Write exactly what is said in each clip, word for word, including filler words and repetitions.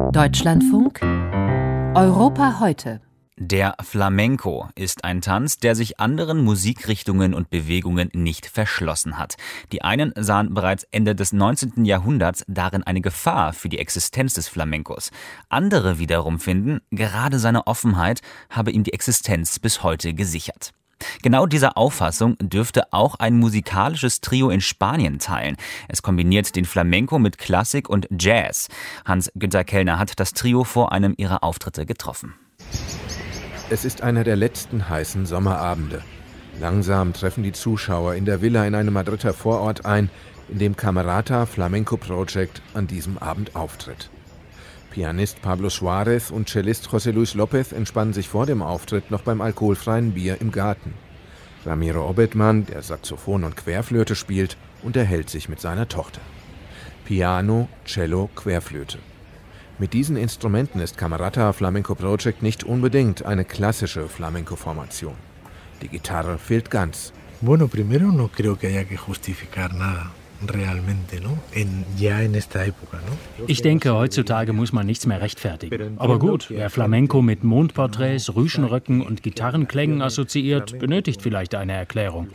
Deutschlandfunk Europa heute. Der Flamenco ist ein Tanz, der sich anderen Musikrichtungen und Bewegungen nicht verschlossen hat. Die einen sahen bereits Ende des neunzehnten Jahrhunderts darin eine Gefahr für die Existenz des Flamencos. Andere wiederum finden, gerade seine Offenheit habe ihm die Existenz bis heute gesichert. Genau dieser Auffassung dürfte auch ein musikalisches Trio in Spanien teilen. Es kombiniert den Flamenco mit Klassik und Jazz. Hans-Günther Kellner hat das Trio vor einem ihrer Auftritte getroffen. Es ist einer der letzten heißen Sommerabende. Langsam treffen die Zuschauer in der Villa in einem Madrider Vorort ein, in dem Camerata Flamenco Project an diesem Abend auftritt. Pianist Pablo Suárez und Cellist José Luis López entspannen sich vor dem Auftritt noch beim alkoholfreien Bier im Garten. Ramiro Obedman, der Saxophon und Querflöte spielt, unterhält sich mit seiner Tochter. Piano, Cello, Querflöte. Mit diesen Instrumenten ist Camerata Flamenco Project nicht unbedingt eine klassische Flamenco-Formation. Die Gitarre fehlt ganz. Bueno, primero no creo que haya que justificar nada. Realmente, no? En, ya en esta época, no? Ich denke, heutzutage muss man nichts mehr rechtfertigen. Aber gut, wer Flamenco mit Mondporträts, Rüschenröcken und Gitarrenklängen assoziiert, benötigt vielleicht eine Erklärung.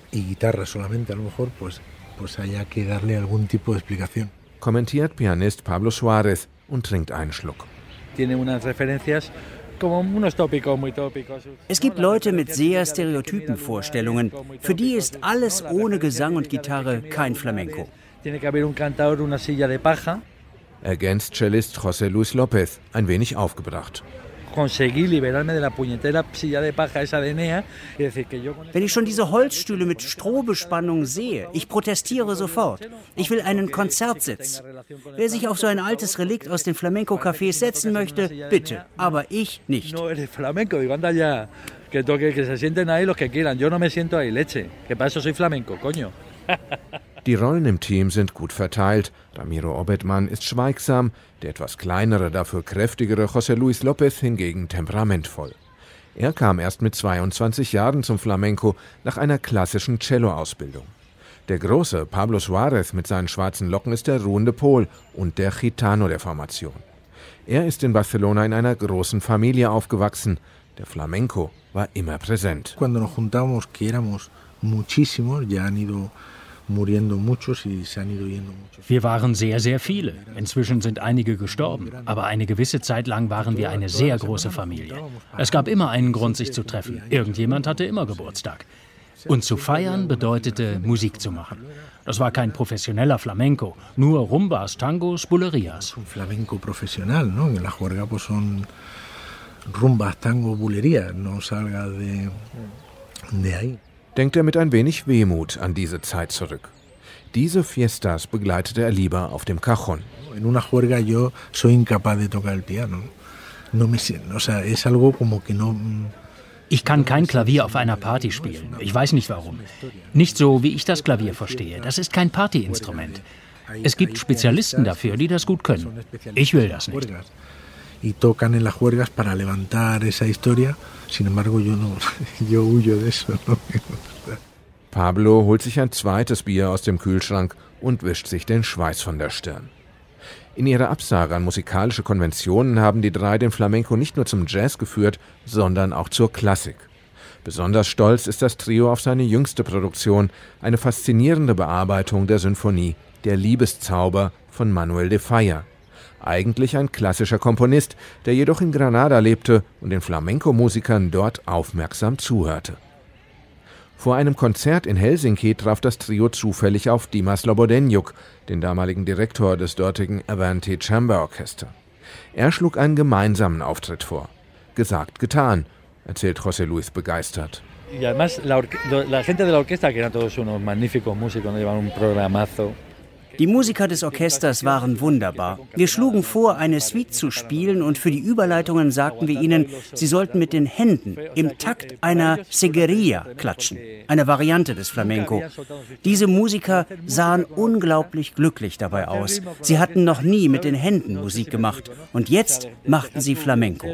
Kommentiert Pianist Pablo Suárez und trinkt einen Schluck. Es gibt Leute mit sehr stereotypen Vorstellungen. Für die ist alles ohne Gesang und Gitarre kein Flamenco. Ergänzt Cellist José Luis López, ein wenig aufgebracht. Wenn ich schon diese Holzstühle mit Strohbespannung sehe, ich protestiere sofort. Ich will einen Konzertsitz. Wer sich auf so ein altes Relikt aus den Flamenco-Cafés setzen möchte, bitte, aber ich nicht. Die Rollen im Team sind gut verteilt. Ramiro Obedman ist schweigsam, der etwas kleinere, dafür kräftigere José Luis López hingegen temperamentvoll. Er kam erst mit zweiundzwanzig Jahren zum Flamenco nach einer klassischen Cello-Ausbildung. Der große Pablo Suárez mit seinen schwarzen Locken ist der ruhende Pol und der Gitano der Formation. Er ist in Barcelona in einer großen Familie aufgewachsen. Der Flamenco war immer präsent. Cuando nos juntamos, que éramos muchísimos, ya han ido Wir waren sehr, sehr viele. Inzwischen sind einige gestorben. Aber eine gewisse Zeit lang waren wir eine sehr große Familie. Es gab immer einen Grund, sich zu treffen. Irgendjemand hatte immer Geburtstag. Und zu feiern bedeutete, Musik zu machen. Das war kein professioneller Flamenco, nur Rumbas, Tangos, Bulerías. Un Flamenco profesional, ¿no? En la juerga pues son Rumbas, Tangos, Bulerías. No salga de, de ahí. Denkt er mit ein wenig Wehmut an diese Zeit zurück. Diese Fiestas begleitete er lieber auf dem Cajon. En una juerga yo soy incapaz de tocar el piano. No me, o sea, es algo como que no. Ich kann kein Klavier auf einer Party spielen. Ich weiß nicht warum. Nicht so, wie ich das Klavier verstehe. Das ist kein Partyinstrument. Es gibt Spezialisten dafür, die das gut können. Ich will das nicht. Y tocan en las juergas para levantar esa historia. Sin embargo, yo no, yo huyo de eso. No me gusta. Pablo holt sich ein zweites Bier aus dem Kühlschrank und wischt sich den Schweiß von der Stirn. In ihrer Absage an musikalische Konventionen haben die drei den Flamenco nicht nur zum Jazz geführt, sondern auch zur Klassik. Besonders stolz ist das Trio auf seine jüngste Produktion, eine faszinierende Bearbeitung der Sinfonie Der Liebeszauber von Manuel de Falla. Eigentlich ein klassischer Komponist, der jedoch in Granada lebte und den Flamenco-Musikern dort aufmerksam zuhörte. Vor einem Konzert in Helsinki traf das Trio zufällig auf Dimas Lobodenjuk, den damaligen Direktor des dortigen Avante Chamber Orchester. Er schlug einen gemeinsamen Auftritt vor. Gesagt, getan, erzählt José Luis begeistert. Y además la, la gente de la orquesta, que eran todos unos magníficos músicos, no llevaban un programazo. Die Musiker des Orchesters waren wunderbar. Wir schlugen vor, eine Suite zu spielen und für die Überleitungen sagten wir ihnen, sie sollten mit den Händen im Takt einer Seguería klatschen, eine Variante des Flamenco. Diese Musiker sahen unglaublich glücklich dabei aus. Sie hatten noch nie mit den Händen Musik gemacht und jetzt machten sie Flamenco.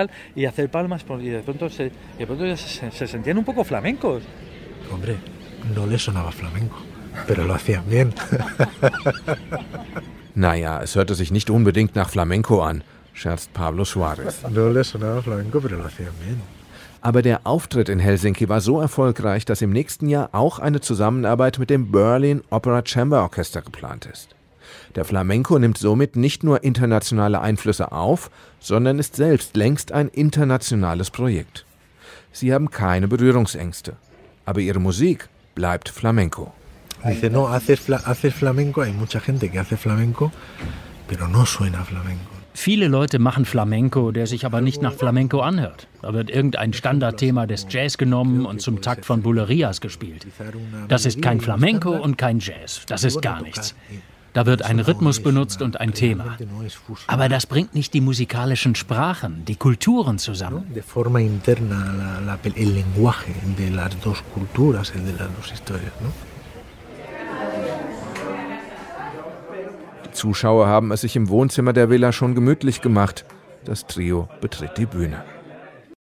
Hombre, no le sonaba flamenco. Pero lo hacían bien. Naja, es hörte sich nicht unbedingt nach Flamenco an, scherzt Pablo Suárez. No le sonaba flamenco, pero lo hacían bien. Aber der Auftritt in Helsinki war so erfolgreich, dass im nächsten Jahr auch eine Zusammenarbeit mit dem Berlin Opera Chamber Orchester geplant ist. Der Flamenco nimmt somit nicht nur internationale Einflüsse auf, sondern ist selbst längst ein internationales Projekt. Sie haben keine Berührungsängste, aber ihre Musik bleibt Flamenco. Dice, no, haces, fla- haces flamenco, hay mucha gente que hace flamenco, pero no suena flamenco. Viele Leute machen Flamenco, der sich aber nicht nach Flamenco anhört. Da wird irgendein Standardthema des Jazz genommen und zum Takt von Bulerías gespielt. Das ist kein Flamenco und kein Jazz. Das ist gar nichts. Da wird ein Rhythmus benutzt und ein Thema. Aber das bringt nicht die musikalischen Sprachen, die Kulturen zusammen. De forma interna la, la, el lenguaje de las dos culturas, el de las dos historias, ¿no? Die Zuschauer haben es sich im Wohnzimmer der Villa schon gemütlich gemacht. Das Trio betritt die Bühne.